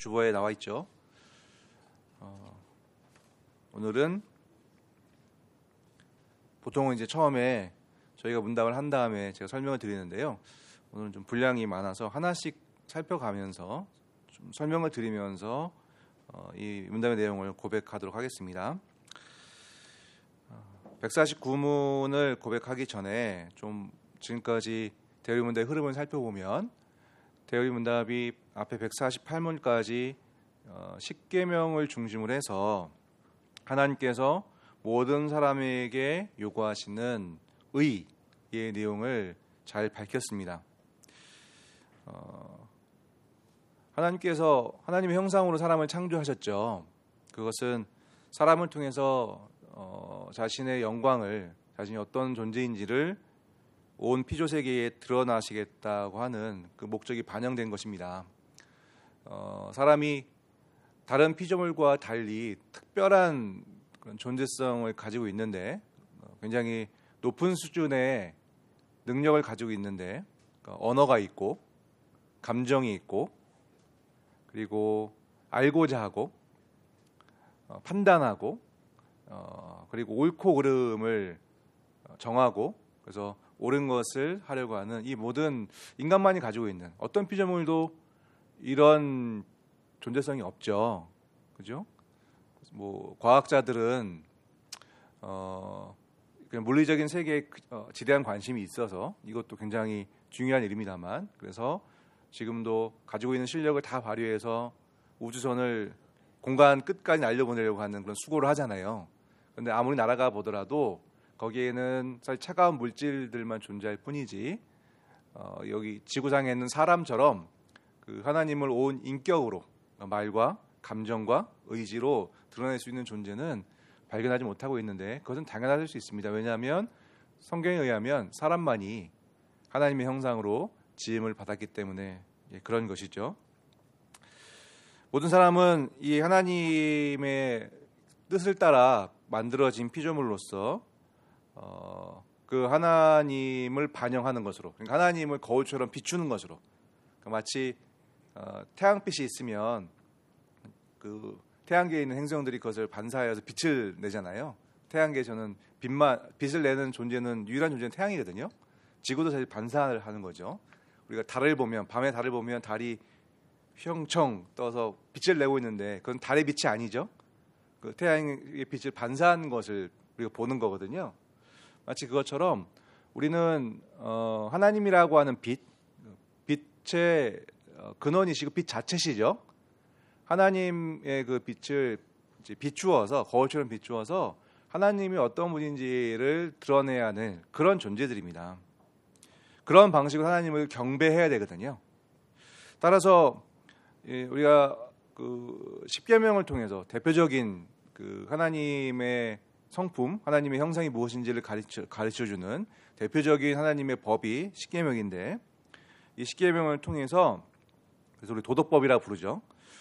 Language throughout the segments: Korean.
주보에 나와 있죠. 오늘은 보통은 이제 처음에 저희가 문답을 한 다음에 제가 설명을 드리는데요. 오늘은 좀 분량이 많아서 하나씩 살펴가면서 좀 설명을 드리면서 이 문답의 내용을 고백하도록 하겠습니다. 149문을 고백하기 전에 좀 지금까지 대우리 문답의 흐름을 살펴보면 대우리 문답이 앞에 148문까지 십계명을 중심으로 해서 하나님께서 모든 사람에게 요구하시는 의의 내용을 잘 밝혔습니다. 하나님께서 하나님의 형상으로 사람을 창조하셨죠. 그것은 사람을 통해서 자신의 영광을, 자신이 어떤 존재인지를 온 피조세계에 드러나시겠다고 하는 그 목적이 반영된 것입니다. 사람이 다른 피조물과 달리 특별한 그런 존재성을 가지고 있는데, 굉장히 높은 수준의 능력을 가지고 있는데, 언어가 있고 감정이 있고 그리고 알고자 하고 판단하고 그리고 옳고 그름을 정하고 그래서 옳은 것을 하려고 하는 이 모든 인간만이 가지고 있는, 어떤 피조물도 이런 존재성이 없죠. 그죠? 뭐 과학자들은 그냥 물리적인 세계에 지대한 관심이 있어서 이것도 굉장히 중요한 일입니다만, 그래서 지금도 가지고 있는 실력을 다 발휘해서 우주선을 공간 끝까지 날려보내려고 하는 그런 수고를 하잖아요. 그런데 아무리 날아가 보더라도 거기에는 사실 차가운 물질들만 존재할 뿐이지 여기 지구상에 있는 사람처럼 그 하나님을 온 인격으로, 말과 감정과 의지로 드러낼 수 있는 존재는 발견하지 못하고 있는데, 그것은 당연할 수 있습니다. 왜냐하면 성경에 의하면 사람만이 하나님의 형상으로 지음을 받았기 때문에 그런 것이죠. 모든 사람은 이 하나님의 뜻을 따라 만들어진 피조물로서 그 하나님을 반영하는 것으로, 그러니까 하나님을 거울처럼 비추는 것으로, 그러니까 마치 태양빛이 있으면 그 태양계에 있는 행성들이 그것을 반사해서 빛을 내잖아요. 태양계에서는 빛을 내는 존재는, 유일한 존재는 태양이거든요. 지구도 사실 반사를 하는 거죠. 우리가 달을 보면, 밤에 달을 보면 달이 휘영청 떠서 빛을 내고 있는데 그건 달의 빛이 아니죠. 그 태양의 빛을 반사한 것을 우리가 보는 거거든요. 마치 그것처럼 우리는 하나님이라고 하는 빛의 근원이시고 빛 자체시죠. 하나님의 그 빛을 비추어서, 거울처럼 비추어서 하나님이 어떤 분인지를 드러내야 하는 그런 존재들입니다. 그런 방식으로 하나님을 경배해야 되거든요. 따라서 우리가 그 십계명을 통해서 대표적인 그 하나님의 성품, 하나님의 형상이 무엇인지를 가르쳐주는 대표적인 하나님의 법이 십계명인데, 이 십계명을 통해서, 그래서 우리 도덕법이라고 부르죠.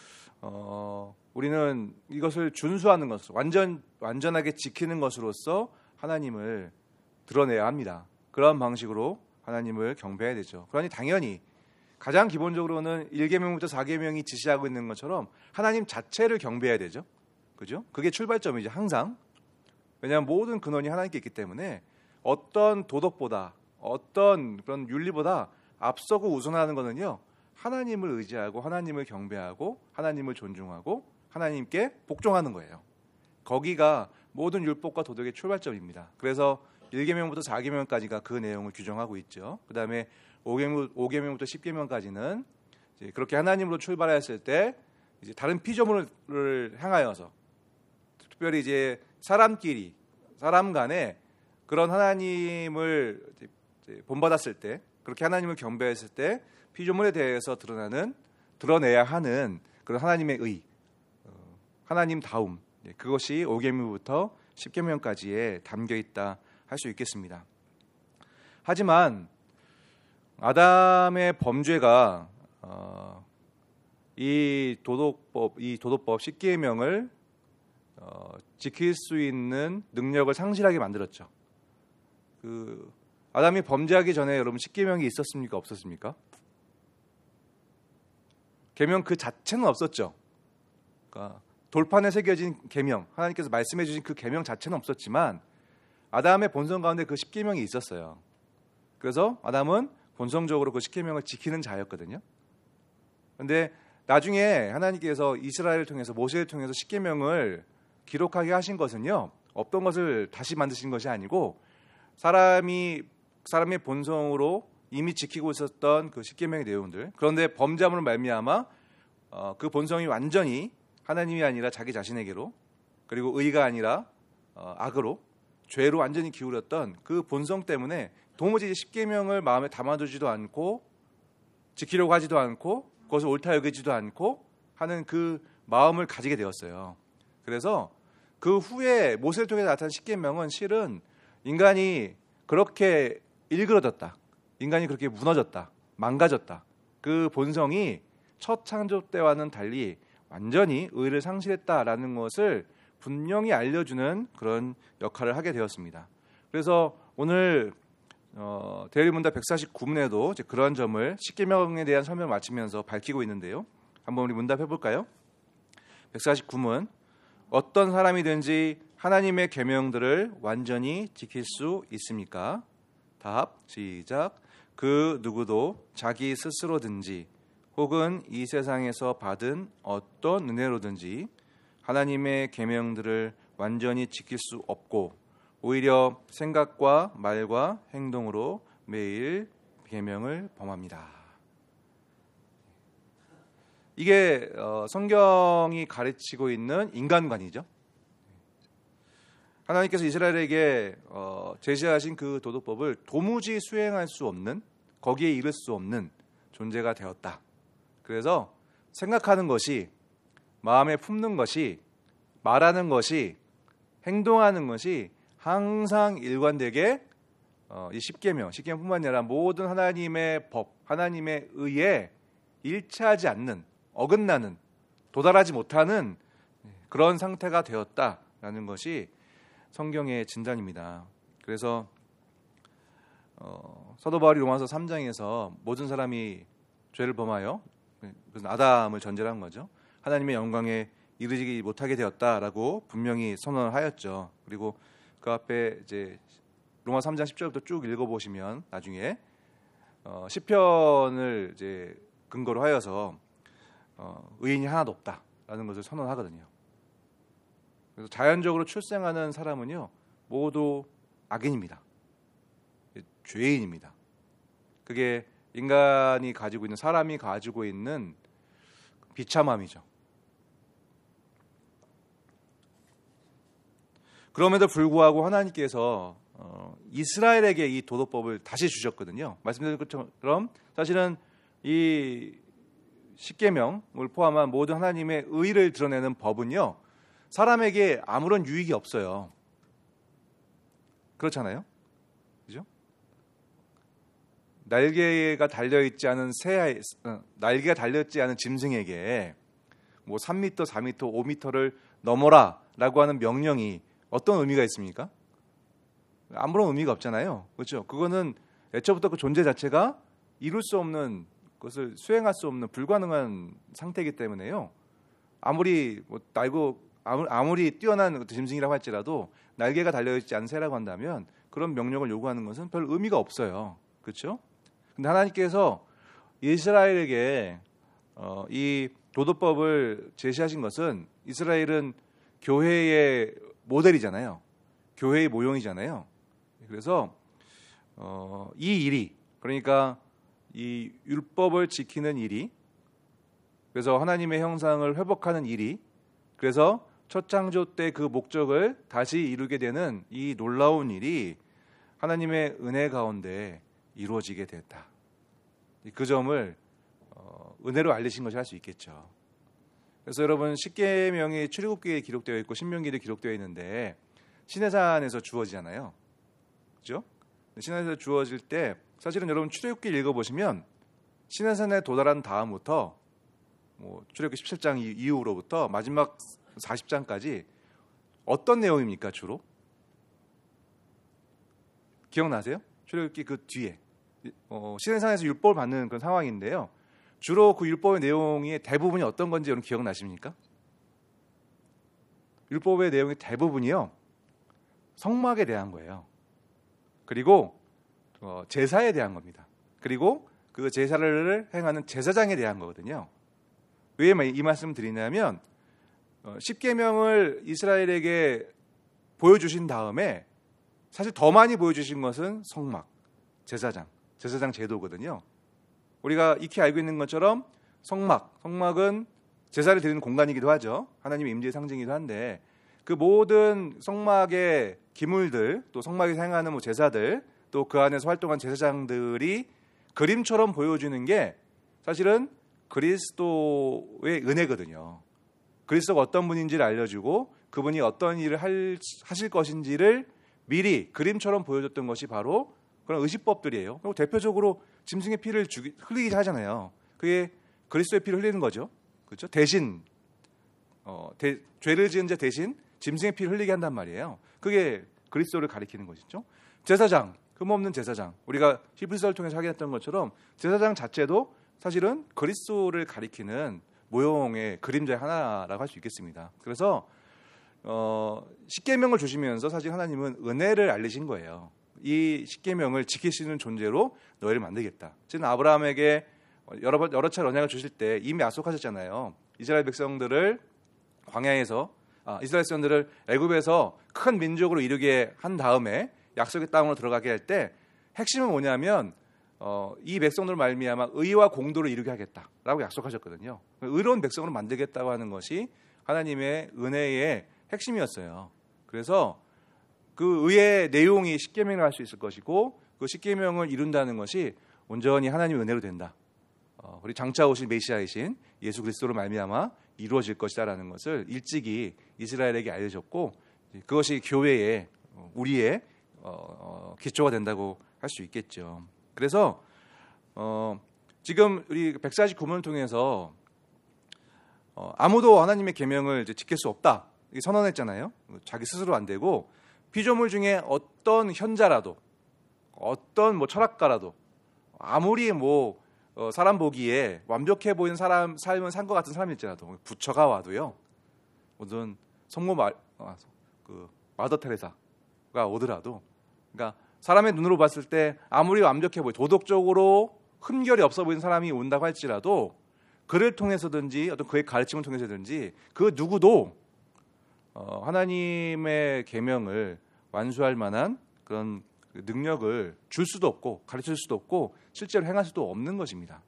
우리는 이것을 준수하는 것으로, 완전하게 지키는 것으로서 하나님을 드러내야 합니다. 그런 방식으로 하나님을 경배해야 되죠. 그러니 당연히 가장 기본적으로는 1계명부터 4계명이 지시하고 있는 것처럼 하나님 자체를 경배해야 되죠. 그죠? 그게 출발점이죠, 항상. 왜냐하면 모든 근원이 하나님께 있기 때문에 어떤 도덕보다, 어떤 그런 윤리보다 앞서고 우선하는 것은요, 하나님을 의지하고 하나님을 경배하고 하나님을 존중하고 하나님께 복종하는 거예요. 거기가 모든 율법과 도덕의 출발점입니다. 그래서 1계명부터 4계명까지가 그 내용을 규정하고 있죠. 그 다음에 5계명부터 10계명까지는 그렇게 하나님으로 출발했을 때 이제 다른 피조물을 향하여서, 특별히 이제 사람끼리, 사람 간에 그런 하나님을 본받았을 때, 그렇게 하나님을 경배했을 때 피조물에 대해서 드러내야 하는 그런 하나님의 의, 하나님다움, 그것이 5계명부터 10계명까지에 담겨 있다 할 수 있겠습니다. 하지만 아담의 범죄가 이 도덕법 10계명을 지킬 수 있는 능력을 상실하게 만들었죠. 그 아담이 범죄하기 전에 여러분 10계명이 있었습니까? 없었습니까? 계명 그 자체는 없었죠. 그러니까 돌판에 새겨진 계명, 하나님께서 말씀해 주신 그 계명 자체는 없었지만 아담의 본성 가운데 그 십계명이 있었어요. 그래서 아담은 본성적으로 그 십계명을 지키는 자였거든요. 그런데 나중에 하나님께서 이스라엘을 통해서 모세를 통해서 십계명을 기록하게 하신 것은요, 없던 것을 다시 만드신 것이 아니고 사람의 본성으로 이미 지키고 있었던 그 십계명의 내용들, 그런데 범죄함으로 말미암아 그 본성이 완전히 하나님이 아니라 자기 자신에게로, 그리고 의가 아니라 악으로, 죄로 완전히 기울였던 그 본성 때문에 도무지 십계명을 마음에 담아두지도 않고 지키려고 하지도 않고 그것을 옳다 여기지도 않고 하는 그 마음을 가지게 되었어요. 그래서 그 후에 모세를 통해 나타난 십계명은 실은 인간이 그렇게 일그러졌다, 인간이 그렇게 무너졌다, 망가졌다, 그 본성이 첫 창조 때와는 달리 완전히 의를 상실했다라는 것을 분명히 알려주는 그런 역할을 하게 되었습니다. 그래서 오늘 대리문답 149문에도 그런 점을 십계명에 대한 설명을 마치면서 밝히고 있는데요. 한번 우리 문답해 볼까요? 149문, 어떤 사람이든지 하나님의 계명들을 완전히 지킬 수 있습니까? 답, 시작. 그 누구도 자기 스스로든지 혹은 이 세상에서 받은 어떤 은혜로든지 하나님의 계명들을 완전히 지킬 수 없고 오히려 생각과 말과 행동으로 매일 계명을 범합니다. 이게 성경이 가르치고 있는 인간관이죠. 하나님께서 이스라엘에게 제시하신 그 도덕법을 도무지 수행할 수 없는, 거기에 이를 수 없는 존재가 되었다. 그래서 생각하는 것이, 마음에 품는 것이, 말하는 것이, 행동하는 것이 항상 일관되게 이 십계명뿐만 아니라 모든 하나님의 법, 하나님의 의에 일치하지 않는, 어긋나는, 도달하지 못하는 그런 상태가 되었다라는 것이 성경의 진단입니다. 그래서 사도 바울이 로마서 3장에서 모든 사람이 죄를 범하여, 그래서 아담을 전제로 한 거죠, 하나님의 영광에 이르지 못하게 되었다라고 분명히 선언을 하였죠. 그리고 그 앞에 이제 로마 3장 10절부터 쭉 읽어보시면 나중에 시편을 이제 근거로 하여서 의인이 하나도 없다라는 것을 선언하거든요. 그래서 자연적으로 출생하는 사람은요 모두 악인입니다. 죄인입니다. 그게 인간이 가지고 있는, 사람이 가지고 있는 비참함이죠. 그럼에도 불구하고 하나님께서 이스라엘에게 이 도덕법을 다시 주셨거든요. 말씀드린 것처럼 사실은 이 십계명을 포함한 모든 하나님의 의를 드러내는 법은요 사람에게 아무런 유익이 없어요. 그렇잖아요, 그죠? 날개가 달려있지 않은 날개가 달려있지 않은 짐승에게 뭐 3m, 4m, 5m를 넘어라라고 하는 명령이 어떤 의미가 있습니까? 아무런 의미가 없잖아요, 그렇죠? 그거는 애초부터 그 존재 자체가 이룰 수 없는 것을 수행할 수 없는 불가능한 상태이기 때문에요. 아무리 아무리 뛰어난 짐승이라고 할지라도 날개가 달려있지 않은 새라고 한다면 그런 명령을 요구하는 것은 별 의미가 없어요, 그렇죠? 근데 하나님께서 이스라엘에게 이 도덕법을 제시하신 것은, 이스라엘은 교회의 모델이잖아요. 교회의 모형이잖아요. 그래서 이 일이, 그러니까 이 율법을 지키는 일이, 그래서 하나님의 형상을 회복하는 일이, 그래서 첫 창조 때 그 목적을 다시 이루게 되는 이 놀라운 일이 하나님의 은혜 가운데 이루어지게 됐다. 그 점을 은혜로 알리신 것이 할 수 있겠죠. 그래서 여러분, 십계명이 출애굽기에 기록되어 있고 신명기에 기록되어 있는데 시내산에서 주어지잖아요, 그렇죠? 시내산에서 주어질 때 사실은 여러분 출애굽기 읽어보시면 시내산에 도달한 다음부터 뭐 출애굽기 17장 이후로부터 마지막 40장까지 어떤 내용입니까? 주로 기억나세요? 출애굽기 그 뒤에 시내산에서 율법을 받는 그런 상황인데요, 주로 그 율법의 내용이 대부분이 어떤 건지 여러분 기억나십니까? 율법의 내용이 대부분이요, 성막에 대한 거예요. 그리고 제사에 대한 겁니다. 그리고 그 제사를 행하는 제사장에 대한 거거든요. 왜 이 말씀을 드리냐면, 십계명을 이스라엘에게 보여주신 다음에 사실 더 많이 보여주신 것은 성막, 제사장 제도거든요. 우리가 익히 알고 있는 것처럼 성막은 제사를 드리는 공간이기도 하죠. 하나님의 임재의 상징이기도 한데, 그 모든 성막의 기물들, 또 성막에서 행하는 뭐 제사들, 또 그 안에서 활동한 제사장들이 그림처럼 보여주는 게 사실은 그리스도의 은혜거든요. 그리스도가 어떤 분인지를 알려주고 그분이 어떤 일을 하실 것인지를 미리 그림처럼 보여줬던 것이 바로 그런 의식법들이에요. 그리고 대표적으로 짐승의 피를 흘리기 하잖아요. 그게 그리스도의 피를 흘리는 거죠. 그렇죠? 대신 죄를 지은 자 대신 짐승의 피를 흘리게 한단 말이에요. 그게 그리스도를 가리키는 것이죠. 제사장, 흠없는 제사장. 우리가 히브리서를 통해서 확인했던 것처럼 제사장 자체도 사실은 그리스도를 가리키는 모형의 그림자의 하나라고 할 수 있겠습니다. 그래서 십계명을 주시면서 사실 하나님은 은혜를 알리신 거예요. 이 십계명을 지킬 수 있는 존재로 너희를 만들겠다. 지금 아브라함에게 여러 차례 언약을 주실 때 이미 약속하셨잖아요. 이스라엘 백성들을 애굽에서 큰 민족으로 이루게 한 다음에 약속의 땅으로 들어가게 할 때 핵심은 뭐냐면 이 백성들을 말미암아 의와 공도를 이루게 하겠다라고 약속하셨거든요. 의로운 백성으로 만들겠다고 하는 것이 하나님의 은혜의 핵심이었어요. 그래서 그 의의 내용이 십계명을 할 수 있을 것이고, 그 십계명을 이룬다는 것이 온전히 하나님의 은혜로 된다. 우리 장차 오실 메시아이신 예수 그리스도로 말미암아 이루어질 것이다라는 것을 일찍이 이스라엘에게 알려줬고, 그것이 교회의 우리의 기초가 된다고 할 수 있겠죠. 그래서 지금 우리 149문을 통해서 아무도 하나님의 계명을 지킬 수 없다 선언했잖아요. 자기 스스로 안 되고 피조물 중에 어떤 현자라도, 어떤 철학가라도, 아무리 사람 보기에 완벽해 보이는 삶을 산 것 같은 사람일지라도, 부처가 와도요, 무슨 성모 마더 테레사가 오더라도, 그러니까 사람의 눈으로 봤을 때 아무리 완벽해 보이, 도덕적으로 흠결이 없어 보이는 사람이 온다고 할지라도, 그를 통해서든지 어떤 그의 가르침을 통해서든지 그 누구도 하나님의 계명을 완수할 만한 그런 능력을 줄 수도 없고 가르칠 수도 없고 실제로 행할 수도 없는 것입니다.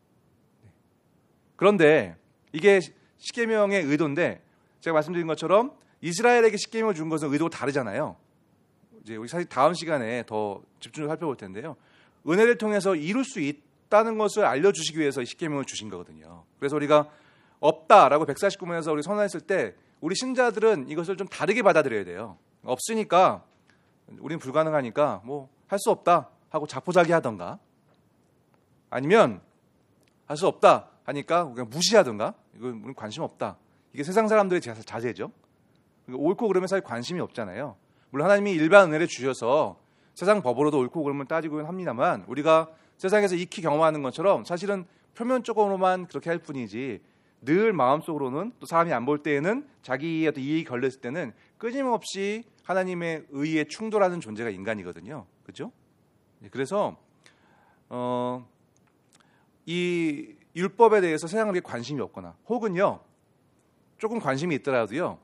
그런데 이게 십계명의 의도인데, 제가 말씀드린 것처럼 이스라엘에게 십계명을 준 것은 의도가 다르잖아요. 이제 우리 사실 다음 시간에 더 집중적으로 살펴볼 텐데요. 은혜를 통해서 이룰 수 있다는 것을 알려주시기 위해서 십계명을 주신 거거든요. 그래서 우리가 없다라고 149문에서 우리 선언했을 때 우리 신자들은 이것을 좀 다르게 받아들여야 돼요. 없으니까, 우리는 불가능하니까 할 수 없다 하고 자포자기 하던가, 아니면 할 수 없다 하니까 그냥 무시하던가, 이건 우리는 관심 없다. 이게 세상 사람들의 자세죠. 옳고 그름에 사실 관심이 없잖아요. 물론 하나님이 일반 은혜를 주셔서 세상 법으로도 옳고 그름을 따지고는 합니다만, 우리가 세상에서 익히 경험하는 것처럼 사실은 표면적으로만 그렇게 할 뿐이지, 늘 마음속으로는, 또 사람이 안 볼 때에는, 자기의 어떤 이익이 걸렸을 때는 끊임없이 하나님의 의에 충돌하는 존재가 인간이거든요. 그렇죠? 그래서 이 율법에 대해서 세상에 관심이 없거나, 혹은요 조금 관심이 있더라도요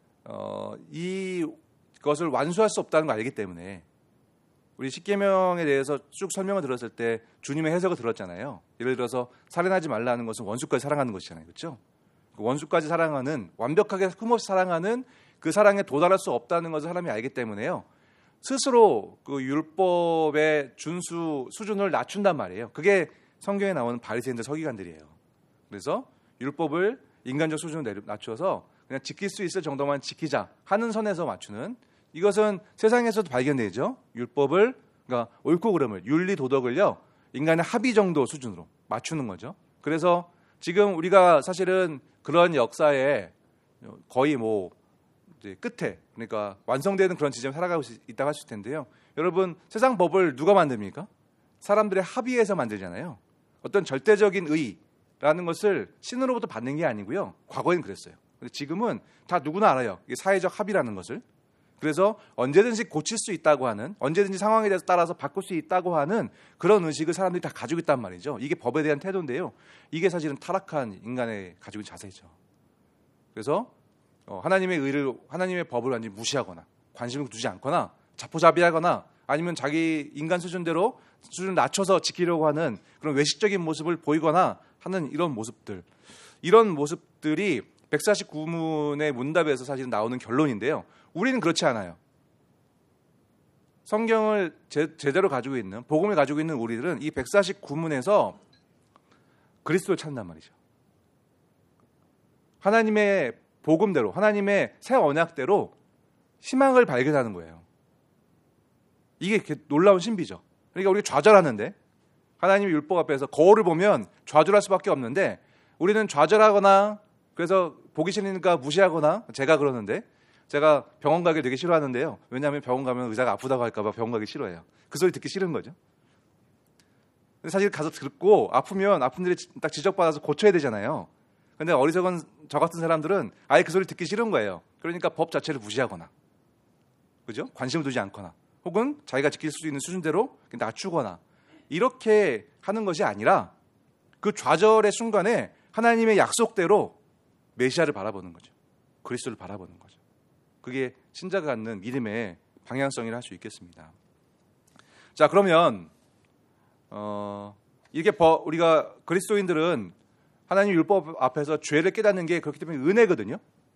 이것을 완수할 수 없다는 걸 알기 때문에, 우리 십계명에 대해서 쭉 설명을 들었을 때 주님의 해석을 들었잖아요. 예를 들어서 살인하지 말라는 것은 원수까지 사랑하는 것이잖아요. 그렇죠? 원수까지 사랑하는, 완벽하게 흠없이 사랑하는 그 사랑에 도달할 수 없다는 것을 사람이 알기 때문에요, 스스로 그 율법의 준수 수준을 낮춘단 말이에요. 그게 성경에 나오는 바리새인들, 서기관들이에요. 그래서 율법을 인간적 수준으로 낮춰서 그냥 지킬 수 있을 정도만 지키자 하는 선에서 맞추는, 이것은 세상에서도 발견되죠. 율법을, 그러니까 옳고 그름을, 윤리 도덕을요 인간의 합의 정도 수준으로 맞추는 거죠. 그래서 지금 우리가 사실은 그런 역사에 거의 이제 끝에, 그러니까 완성되는 그런 지점에 살아가고 있다고 할 수 있을 텐데요. 여러분, 세상 법을 누가 만듭니까? 사람들의 합의해서 만들잖아요. 어떤 절대적인 의, 라는 것을 신으로부터 받는 게 아니고요. 과거에는 그랬어요. 근데 지금은 다 누구나 알아요. 이게 사회적 합의라는 것을. 그래서 언제든지 고칠 수 있다고 하는, 언제든지 상황에 대해서 따라서 바꿀 수 있다고 하는 그런 의식을 사람들이 다 가지고 있단 말이죠. 이게 법에 대한 태도인데요. 이게 사실은 타락한 인간의 가지고 있는 자세죠. 그래서 하나님의 법을 완전히 무시하거나 관심을 두지 않거나 자포자비하거나 아니면 자기 인간 수준대로 수준을 낮춰서 지키려고 하는 그런 외식적인 모습을 보이거나 하는 이런 모습들이 149문의 문답에서 사실은 나오는 결론인데요. 우리는 그렇지 않아요. 성경을 제대로 가지고 있는, 복음을 가지고 있는 우리들은 이 149문에서 그리스도를 찾는단 말이죠. 하나님의 복음대로, 하나님의 새 언약대로 희망을 발견하는 거예요. 이게 놀라운 신비죠. 그러니까 우리가 좌절하는데, 하나님의 율법 앞에서 거울을 보면 좌절할 수밖에 없는데, 우리는 좌절하거나 그래서 보기 싫으니까 무시하거나, 제가 그러는데, 제가 병원 가기 되게 싫어하는데요. 왜냐하면 병원 가면 의사가 아프다고 할까 봐 병원 가기 싫어해요. 그 소리 듣기 싫은 거죠. 근데 사실 가서 듣고 아프면 아픈 데를 딱 지적받아서 고쳐야 되잖아요. 근데 어리석은 저 같은 사람들은 아예 그 소리 듣기 싫은 거예요. 그러니까 법 자체를 무시하거나, 그죠? 관심을 두지 않거나, 혹은 자기가 지킬 수 있는 수준대로 낮추거나, 이렇게 하는 것이 아니라 그 좌절의 순간에 하나님의 약속대로 메시아를 바라보는 거죠. 그리스도를 바라보는 거죠. 그게 신자가 갖는 믿음의 방향성이라 할 수 있겠습니다. 자, 그러면 이게 우리가 그리스도인들은 하나님 율법 앞에서 죄를 깨닫는 게 그렇기 때문에 은혜거든요.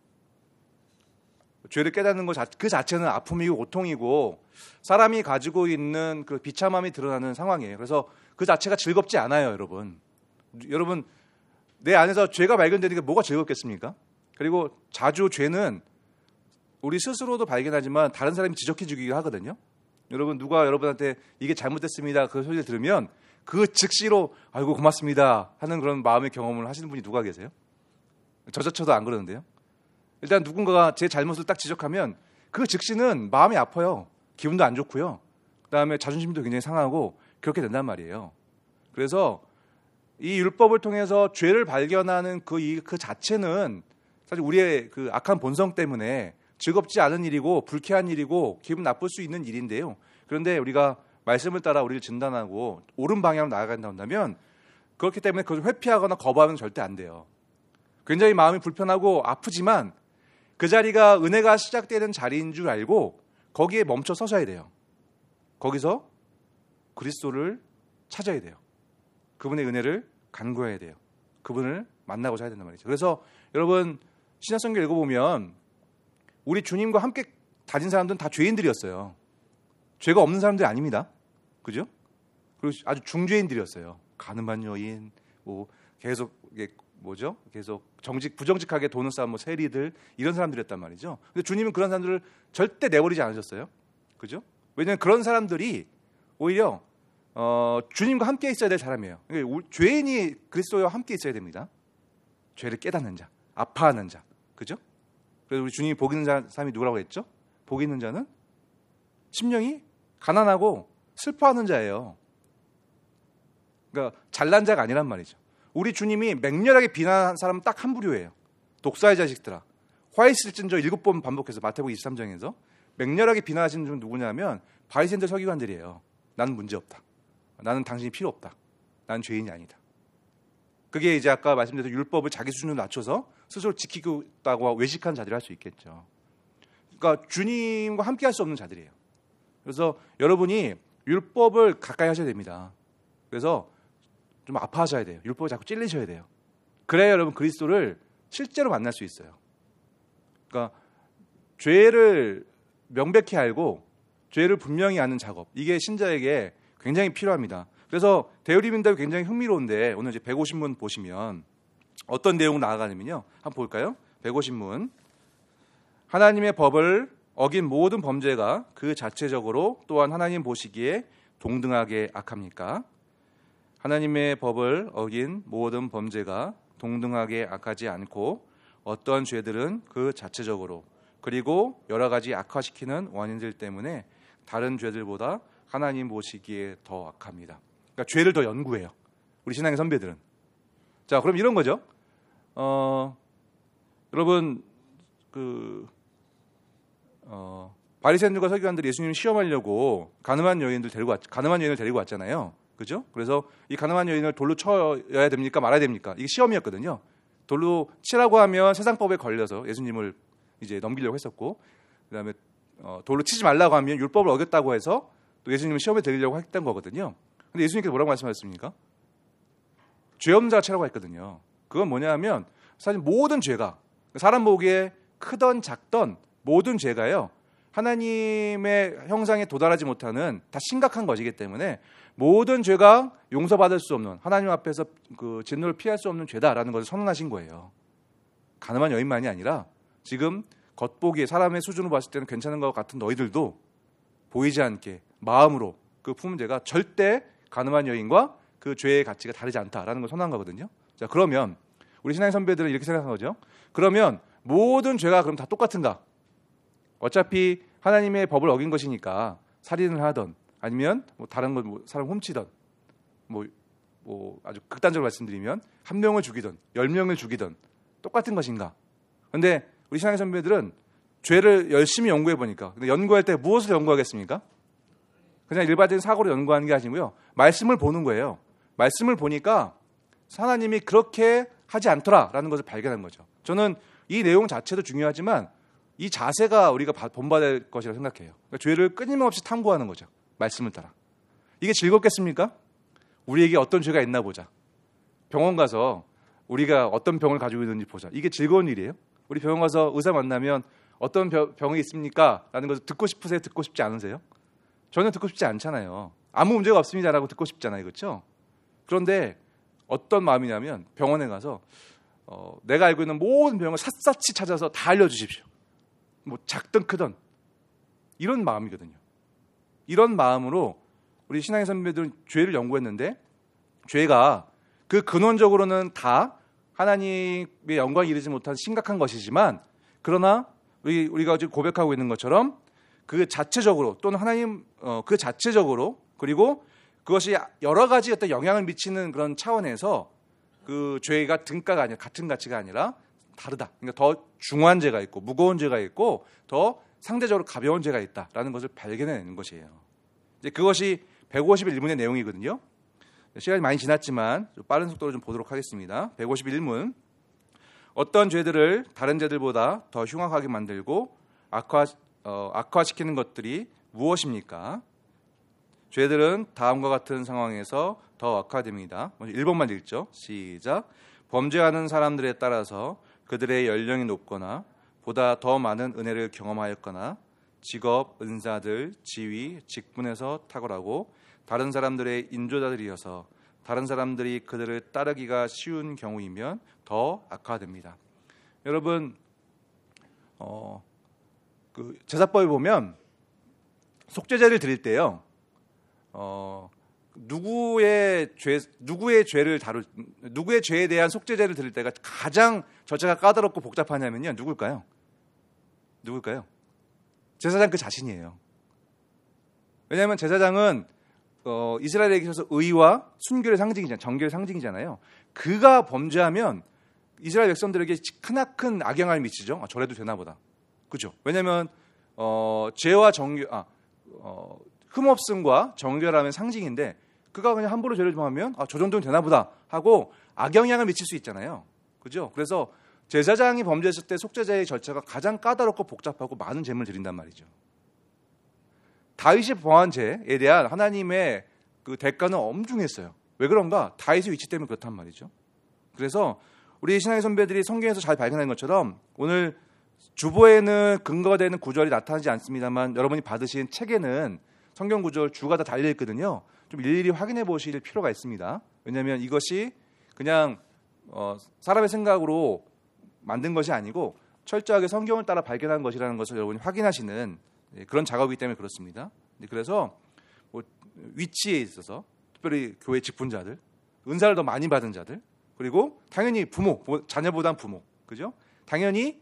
죄를 깨닫는 것 그 자체는 아픔이고 고통이고 사람이 가지고 있는 그 비참함이 드러나는 상황이에요. 그래서 그 자체가 즐겁지 않아요, 여러분. 여러분, 내 안에서 죄가 발견되는 게 뭐가 즐겁겠습니까? 그리고 자주 죄는 우리 스스로도 발견하지만 다른 사람이 지적해 주기도 하거든요. 여러분, 누가 여러분한테 이게 잘못됐습니다 그 소리를 들으면 그 즉시로 아이고 고맙습니다 하는 그런 마음의 경험을 하시는 분이 누가 계세요? 저조차도 안 그러는데요. 일단 누군가가 제 잘못을 딱 지적하면 그 즉시는 마음이 아파요. 기분도 안 좋고요. 그다음에 자존심도 굉장히 상하고 그렇게 된단 말이에요. 그래서 이 율법을 통해서 죄를 발견하는 그 자체는 사실 우리의 그 악한 본성 때문에 즐겁지 않은 일이고 불쾌한 일이고 기분 나쁠 수 있는 일인데요. 그런데 우리가 말씀을 따라 우리를 진단하고 옳은 방향으로 나아간다면 그렇기 때문에 그것을 회피하거나 거부하면 절대 안 돼요. 굉장히 마음이 불편하고 아프지만 그 자리가 은혜가 시작되는 자리인 줄 알고 거기에 멈춰 서셔야 돼요. 거기서 그리스도를 찾아야 돼요. 그분의 은혜를 간구해야 돼요. 그분을 만나고자 해야 된단 말이죠. 그래서 여러분, 신약성경 읽어보면 우리 주님과 함께 다닌 사람들은 다 죄인들이었어요. 죄가 없는 사람들이 아닙니다. 그죠? 그리고 아주 중죄인들이었어요. 가늠한 여인, 계속 부정직하게 돈을 쌓은 세리들, 이런 사람들이었단 말이죠. 근데 주님은 그런 사람들을 절대 내버리지 않으셨어요. 그죠? 왜냐하면 그런 사람들이 오히려 주님과 함께 있어야 될 사람이에요. 그러니까 죄인이 그리스도와 함께 있어야 됩니다. 죄를 깨닫는 자, 아파하는 자, 그죠? 그래서 우리 주님이 복 있는 사람이 누구라고 했죠? 복 있는 자는 심령이 가난하고 슬퍼하는 자예요. 그러니까 잘난 자가 아니란 말이죠. 우리 주님이 맹렬하게 비난한 사람은 딱 한 부류예요. 독사의 자식들아. 화 있을진저 7번 반복해서 마태복음 23장에서 맹렬하게 비난하시는 분은 누구냐면 바리새인들 서기관들이에요. 나는 문제없다. 나는 당신이 필요 없다. 나는 죄인이 아니다. 그게 이제 아까 말씀드린 율법을 자기 수준으로 낮춰서 스스로 지키고 있다고 외식한 자들이 할 수 있겠죠. 그러니까 주님과 함께 할 수 없는 자들이에요. 그래서 여러분이 율법을 가까이 하셔야 됩니다. 그래서 좀 아파하셔야 돼요. 율법을 자꾸 찔리셔야 돼요. 그래야 여러분 그리스도를 실제로 만날 수 있어요. 그러니까 죄를 명백히 알고 죄를 분명히 아는 작업, 이게 신자에게 굉장히 필요합니다. 그래서 대우리민답이 굉장히 흥미로운데 오늘 이제 150문 보시면 어떤 내용으로 나아가냐면요. 한번 볼까요? 150문. 하나님의 법을 어긴 모든 범죄가 그 자체적으로 또한 하나님 보시기에 동등하게 악합니까? 하나님의 법을 어긴 모든 범죄가 동등하게 악하지 않고 어떤 죄들은 그 자체적으로 그리고 여러 가지 악화시키는 원인들 때문에 다른 죄들보다 하나님 보시기에 더 악합니다. 그러니까 죄를 더 연구해요. 우리 신앙의 선배들은. 자, 그럼 이런 거죠. 여러분 바리새인들과 서기관들이 예수님을 시험하려고 가늠한 여인을 데리고 왔잖아요. 그죠? 그래서 이 가늠한 여인을 돌로 쳐야 됩니까? 말아야 됩니까? 이게 시험이었거든요. 돌로 치라고 하면 세상법에 걸려서 예수님을 이제 넘기려고 했었고, 그다음에 돌로 치지 말라고 하면 율법을 어겼다고 해서 또 예수님을 시험에 들리려고 했던 거거든요. 근데 예수님께서 뭐라고 말씀하셨습니까? 죄 없는 자가 치라고 했거든요. 그건 뭐냐면 사실 모든 죄가 사람 보기에 크던 작던 모든 죄가요, 하나님의 형상에 도달하지 못하는 다 심각한 것이기 때문에 모든 죄가 용서받을 수 없는, 하나님 앞에서 그 진노를 피할 수 없는 죄다라는 것을 선언하신 거예요. 가늠한 여인만이 아니라 지금 겉보기에 사람의 수준으로 봤을 때는 괜찮은 것 같은 너희들도 보이지 않게 마음으로 그 품은 죄가 절대 가늠한 여인과 그 죄의 가치가 다르지 않다라는 걸 선언한 거거든요. 자, 그러면 우리 신앙의 선배들은 이렇게 생각한 거죠. 그러면 모든 죄가 그럼 다 똑같은가? 어차피 하나님의 법을 어긴 것이니까 살인을 하던 아니면 뭐 다른 거 뭐 사람 훔치던 뭐 아주 극단적으로 말씀드리면 한 명을 죽이던 10명을 죽이던 똑같은 것인가? 근데 우리 신앙의 선배들은 죄를 열심히 연구해 보니까, 근데 연구할 때 무엇을 연구하겠습니까? 그냥 일반적인 사고로 연구하는 게 아니고요, 말씀을 보는 거예요. 말씀을 보니까 하나님이 그렇게 하지 않더라라는 것을 발견한 거죠. 저는 이 내용 자체도 중요하지만 이 자세가 우리가 본받을 것이라고 생각해요. 그러니까 죄를 끊임없이 탐구하는 거죠. 말씀을 따라. 이게 즐겁겠습니까? 우리에게 어떤 죄가 있나 보자. 병원 가서 우리가 어떤 병을 가지고 있는지 보자. 이게 즐거운 일이에요? 우리 병원 가서 의사 만나면 어떤 병이 있습니까? 라는 것을 듣고 싶으세요? 듣고 싶지 않으세요? 저는 듣고 싶지 않잖아요. 아무 문제가 없습니다라고 듣고 싶잖아요. 그렇죠? 그런데 어떤 마음이냐면 병원에 가서 내가 알고 있는 모든 병을 샅샅이 찾아서 다 알려주십시오. 뭐 작든 크든 이런 마음이거든요. 이런 마음으로 우리 신앙의 선배들은 죄를 연구했는데, 죄가 그 근원적으로는 다 하나님의 영광에 이르지 못한 심각한 것이지만, 그러나 우리가 지금 고백하고 있는 것처럼 그 자체적으로 또는 하나님 그 자체적으로, 그리고 그것이 여러 가지 어떤 영향을 미치는 그런 차원에서 그 죄가 등가가 아니라 같은 가치가 아니라 다르다. 그러니까 더 중한 죄가 있고 무거운 죄가 있고 더 상대적으로 가벼운 죄가 있다라는 것을 발견해내는 것이에요. 이제 그것이 151문의 내용이거든요. 시간이 많이 지났지만 좀 빠른 속도로 좀 보도록 하겠습니다. 151문. 어떤 죄들을 다른 죄들보다 더 흉악하게 만들고 악화시키는 것들이 무엇입니까? 죄들은 다음과 같은 상황에서 더 악화됩니다. 1번만 읽죠. 시작. 범죄하는 사람들에 따라서 그들의 연령이 높거나 보다 더 많은 은혜를 경험하였거나 직업, 은사들, 지위, 직분에서 탁월하고 다른 사람들의 인조자들이어서 다른 사람들이 그들을 따르기가 쉬운 경우이면 더 악화됩니다. 여러분, 그 제사법에 보면 속죄제를 드릴 때요, 누구의 죄에 대한 속죄제를 드릴 때가 가장 절차가 까다롭고 복잡하냐면요, 누굴까요? 제사장 그 자신이에요. 왜냐하면 제사장은 이스라엘에게 있어서 의와 순결의 상징이잖아요. 정결의 상징이잖아요. 그가 범죄하면 이스라엘 백성들에게 크나큰 악영향을 미치죠. 저래도 되나 보다. 그죠? 왜냐하면 죄와 흠없음과 정결함의 상징인데, 그가 그냥 함부로 죄를 좀 하면 저 정도는 되나 보다 하고 악영향을 미칠 수 있잖아요. 그죠? 그래서 제사장이 범죄했을 때 속죄제의 절차가 가장 까다롭고 복잡하고 많은 제물을 드린단 말이죠. 다윗이 범한 죄에 대한 하나님의 그 대가는 엄중했어요. 왜 그런가? 다윗의 위치 때문에 그렇단 말이죠. 그래서 우리 신앙의 선배들이 성경에서 잘 발견한 것처럼 오늘 주보에는 근거가 되는 구절이 나타나지 않습니다만 여러분이 받으신 책에는 성경 구절 주가 다 달려 있거든요. 좀 일일이 확인해 보실 필요가 있습니다. 왜냐하면 이것이 그냥 사람의 생각으로 만든 것이 아니고 철저하게 성경을 따라 발견한 것이라는 것을 여러분이 확인하시는 그런 작업이기 때문에 그렇습니다. 그래서 위치에 있어서 특별히 교회 직분자들, 은사를 더 많이 받은 자들, 그리고 당연히 부모, 자녀보단 부모, 그죠? 당연히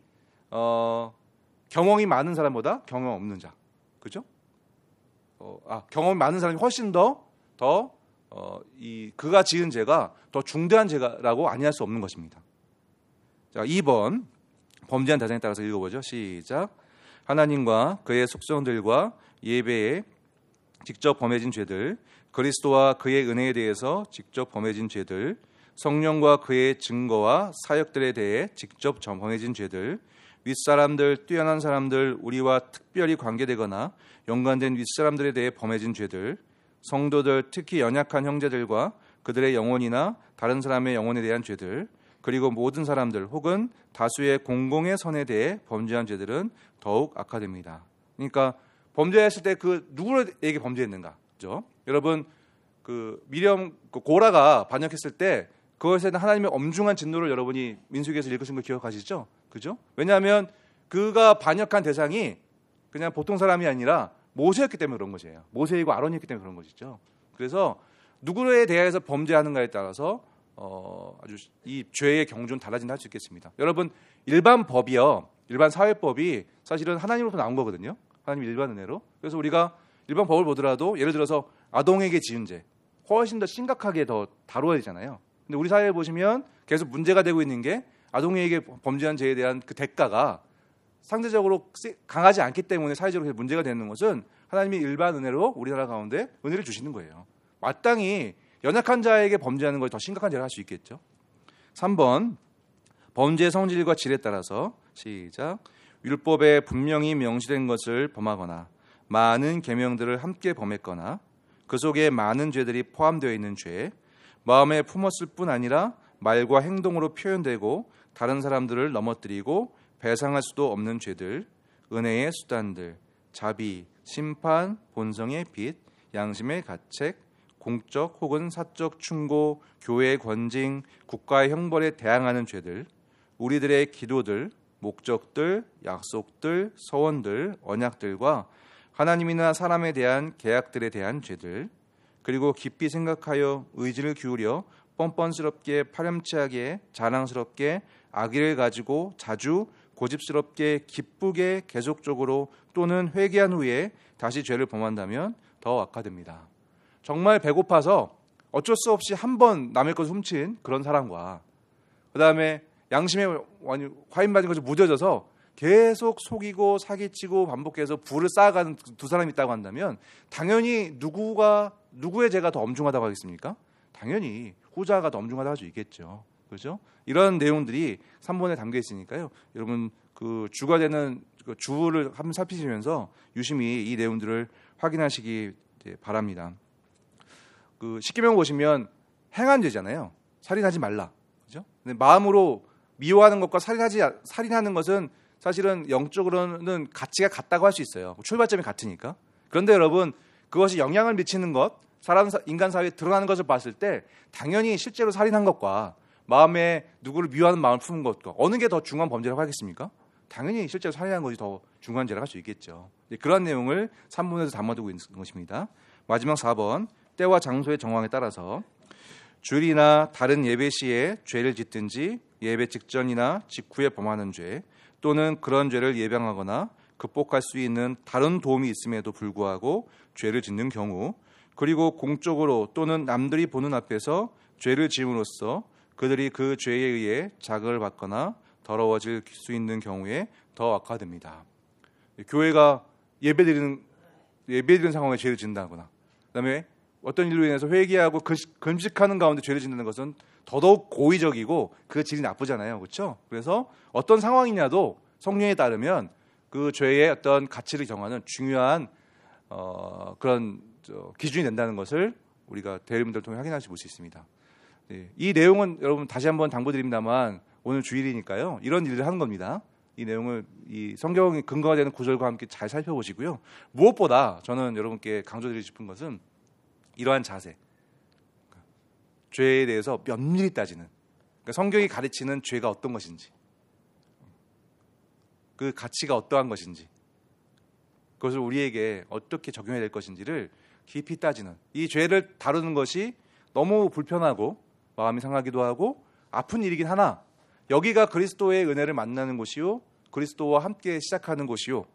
경험이 많은 사람보다 경험 없는 자, 그죠? 경험이 많은 사람이 훨씬 더 그가 지은 죄가 더 중대한 죄라고 아니할 수 없는 것입니다. 자, 2번 범죄한 대상에 따라서 읽어보죠. 시작. 하나님과 그의 속성들과 예배에 직접 범해진 죄들, 그리스도와 그의 은혜에 대해서 직접 범해진 죄들, 성령과 그의 증거와 사역들에 대해 직접 범해진 죄들, 윗사람들, 뛰어난 사람들, 우리와 특별히 관계되거나 연관된 윗사람들에 대해 범해진 죄들, 성도들, 특히 연약한 형제들과 그들의 영혼이나 다른 사람의 영혼에 대한 죄들, 그리고 모든 사람들 혹은 다수의 공공의 선에 대해 범죄한 죄들은 더욱 악화됩니다. 그러니까 범죄했을 때 그 누구에게 범죄했는가? 그죠? 여러분 미렴 고라가 반역했을 때 그것에는 하나님의 엄중한 진노를 여러분이 민수기에서 읽으신 거 기억하시죠? 그죠? 왜냐하면 그가 반역한 대상이 그냥 보통 사람이 아니라 모세였기 때문에 그런 것이에요. 모세이고 아론이었기 때문에 그런 것이죠. 그래서 누구에 대해서 범죄하는가에 따라서 아주 이 죄의 경주는 달라진다 할 수 있겠습니다. 여러분 일반 법이요, 일반 사회법이 사실은 하나님으로부터 나온 거거든요. 하나님 일반 은혜로. 그래서 우리가 일반 법을 보더라도 예를 들어서 아동에게 지은 죄 훨씬 더 심각하게 더 다뤄야 되잖아요. 근데 우리 사회에 보시면 계속 문제가 되고 있는 게 아동에게 범죄한 죄에 대한 그 대가가 상대적으로 강하지 않기 때문에 사회적으로 문제가 되는 것은 하나님이 일반 은혜로 우리나라 가운데 은혜를 주시는 거예요. 마땅히 연약한 자에게 범죄하는 것이 더 심각한 죄를 할 수 있겠죠. 3번 범죄의 성질과 질에 따라서 시작. 율법에 분명히 명시된 것을 범하거나 많은 계명들을 함께 범했거나 그 속에 많은 죄들이 포함되어 있는 죄, 마음에 품었을 뿐 아니라 말과 행동으로 표현되고 다른 사람들을 넘어뜨리고 배상할 수도 없는 죄들, 은혜의 수단들, 자비, 심판, 본성의 빚, 양심의 가책, 공적 혹은 사적 충고, 교회의 권징, 국가의 형벌에 대항하는 죄들, 우리들의 기도들, 목적들, 약속들, 서원들, 언약들과 하나님이나 사람에 대한 계약들에 대한 죄들, 그리고 깊이 생각하여 의지를 기울여 뻔뻔스럽게 파렴치하게 자랑스럽게 악의를 가지고 자주 고집스럽게 기쁘게 계속적으로 또는 회개한 후에 다시 죄를 범한다면 더 악화됩니다. 정말 배고파서 어쩔 수 없이 한 번 남의 것을 훔친 그런 사람과 그 다음에 양심에 화인 받은 것이 무뎌져서 계속 속이고 사기치고 반복해서 부를 쌓아가는 두 사람이 있다고 한다면 당연히 누구의 죄가 더 엄중하다고 하겠습니까? 당연히 후자가 더 엄중하다고 할 수 있겠죠. 그렇죠? 이런 내용들이 3번에 담겨 있으니까요. 여러분 그 주가 되는 그 주를 한번 살피시면서 유심히 이 내용들을 확인하시기 바랍니다. 그 십계명 보시면 행한 죄잖아요. 살인하지 말라. 그죠? 근데 마음으로 미워하는 것과 살인하는 것은 사실은 영적으로는 가치가 같다고 할 수 있어요. 출발점이 같으니까. 그런데 여러분 그것이 영향을 미치는 것, 인간 사회에 드러나는 것을 봤을 때 당연히 실제로 살인한 것과 마음에 누구를 미워하는 마음을 품은 것과 어느 게 더 중요한 범죄라고 하겠습니까? 당연히 실제로 살인하는 것이 더 중요한 죄라고 할 수 있겠죠. 그러한 내용을 3번에서 담아두고 있는 것입니다. 마지막 4번 때와 장소의 정황에 따라서 주일이나 다른 예배 시에 죄를 짓든지 예배 직전이나 직후에 범하는 죄 또는 그런 죄를 예방하거나 극복할 수 있는 다른 도움이 있음에도 불구하고 죄를 짓는 경우, 그리고 공적으로 또는 남들이 보는 앞에서 죄를 지음으로써 그들이 그 죄에 의해 자극을 받거나 더러워질 수 있는 경우에 더 악화됩니다. 교회가 예배드리는 상황에 죄를 짓는다거나 그다음에 어떤 일로 인해서 회개하고 금식하는 가운데 죄를 짓는 것은 더더욱 고의적이고 그 질이 나쁘잖아요. 그렇죠? 그래서 어떤 상황이냐도 성령에 따르면 그 죄의 어떤 가치를 정하는 중요한 그런 기준이 된다는 것을 우리가 대리분들을 통해 확인하실 수 있습니다. 이 내용은 여러분 다시 한번 당부드립니다만 오늘 주일이니까요. 이런 일을 하는 겁니다. 이 내용을 이 성경이 근거가 되는 구절과 함께 잘 살펴보시고요. 무엇보다 저는 여러분께 강조드리고 싶은 것은 이러한 자세, 죄에 대해서 면밀히 따지는, 그러니까 성경이 가르치는 죄가 어떤 것인지, 그 가치가 어떠한 것인지, 그것을 우리에게 어떻게 적용해야 될 것인지를 깊이 따지는, 이 죄를 다루는 것이 너무 불편하고 마음이 상하기도 하고 아픈 일이긴 하나 여기가 그리스도의 은혜를 만나는 곳이요, 그리스도와 함께 시작하는 곳이요,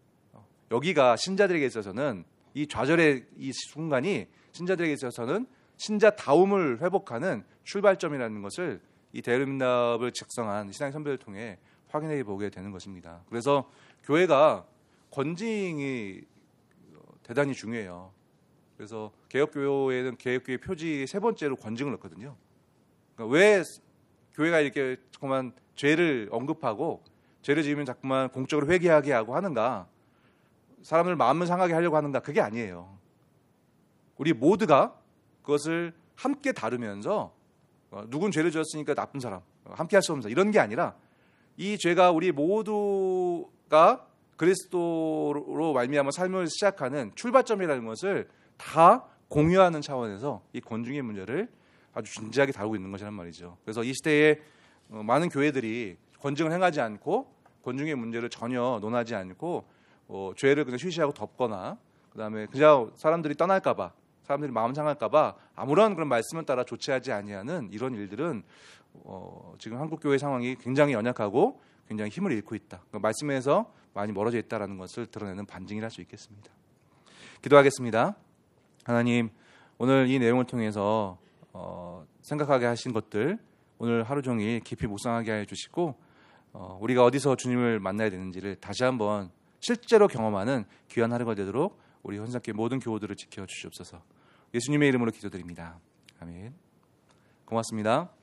여기가 신자들에게 있어서는 이 좌절의 이 순간이 신자들에게 있어서는 신자다움을 회복하는 출발점이라는 것을 이 대의민답을 작성한 신앙의 선배를 통해 확인해 보게 되는 것입니다. 그래서 교회가 건징이 대단히 중요해요. 그래서 개혁교회는 개혁교회 표지 세 번째로 건징을 넣거든요. 그러니까 왜 교회가 이렇게 자꾸만 죄를 언급하고 죄를 지으면 자꾸만 공적으로 회개하게 하고 하는가? 사람들 마음을 상하게 하려고 하는가? 그게 아니에요. 우리 모두가 그것을 함께 다루면서 누군 죄를 지었으니까 나쁜 사람, 함께 할 수 없는 사람 이런 게 아니라 이 죄가 우리 모두가 그리스도로 말미암아 삶을 시작하는 출발점이라는 것을 다 공유하는 차원에서 이 건중의 문제를 아주 진지하게 다루고 있는 것이란 말이죠. 그래서 이 시대에 많은 교회들이 건증을 행하지 않고 건중의 문제를 전혀 논하지 않고 죄를 그냥 쉬쉬하고 덮거나 그다음에 그냥 사람들이 떠날까봐 사람들이 마음 상할까봐 아무런 그런 말씀을 따라 조치하지 아니하는 이런 일들은 지금 한국 교회 상황이 굉장히 연약하고 굉장히 힘을 잃고 있다. 그러니까 말씀에서 많이 멀어져 있다라는 것을 드러내는 반증이라 할 수 있겠습니다. 기도하겠습니다. 하나님, 오늘 이 내용을 통해서 생각하게 하신 것들 오늘 하루 종일 깊이 묵상하게 해 주시고 우리가 어디서 주님을 만나야 되는지를 다시 한번 실제로 경험하는 귀한 하루가 되도록 우리 헌상교회 모든 교우들을 지켜 주시옵소서. 예수님의 이름으로 기도드립니다. 아멘. 고맙습니다.